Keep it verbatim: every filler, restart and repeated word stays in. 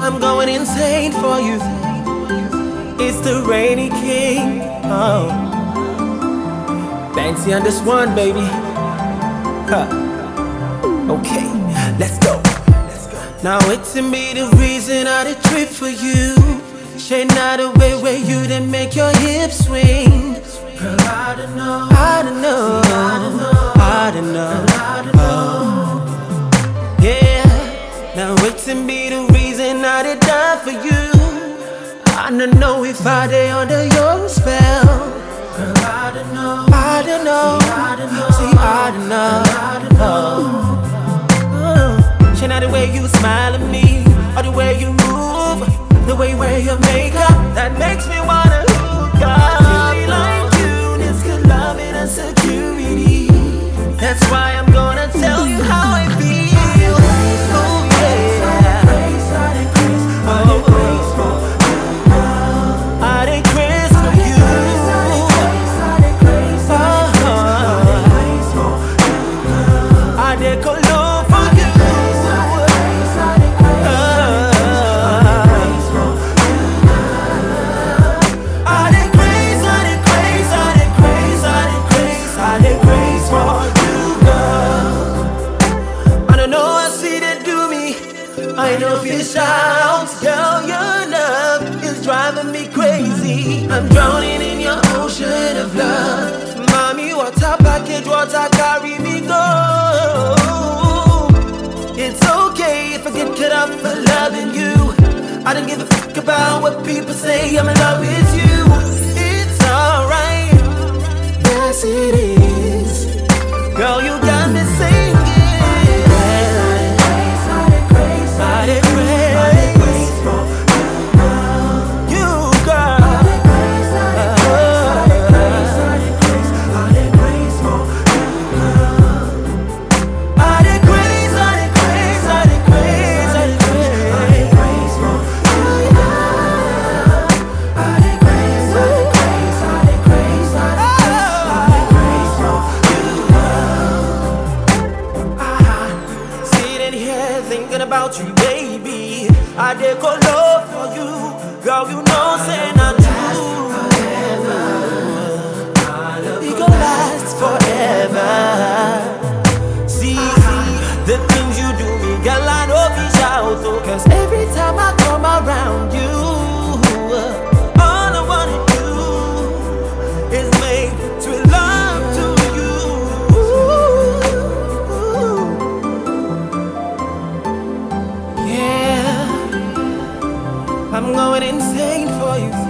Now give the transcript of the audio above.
I'm going insane for you. It's the Rainy King. Oh, Banksy on this one, baby. Huh. Okay, let's go. Now it's to me the reason I did trip for you. Shade not a way where you didn't make your hips swing. Girl, I don't know, I don't know, I don't know, I don't know, I don't know. Yeah, now it's to me the reason I did die for you. I don't know if I did under your spell. Girl, I don't know, I don't know, see, I don't know, I don't know. Shade not the way you smile at me, or the way you move, the way you wear your makeup, that makes me wanna hook up. Feel like you, it's good loving and security. That's why I'm gonna tell you how I feel. Oh yeah, oh, I did grace for you. Oh, I did cologne for you. I know fish out, girl, your love is driving me crazy. I'm drowning in your ocean of love. Mommy, water package, water carry me go. It's okay if I get cut up for loving you. I don't give a fuck about what people say, I'm in love with you. It's alright, yes it is. Girl, you got me singing. Thinking about you, baby. I did go love for you. Girl, you know, say not true. We gon' last forever. See, the things you do me, girl, I know we shout. Oh, cause every time I come around you, all I wanna do is make sweet love to you. I'm going insane for you.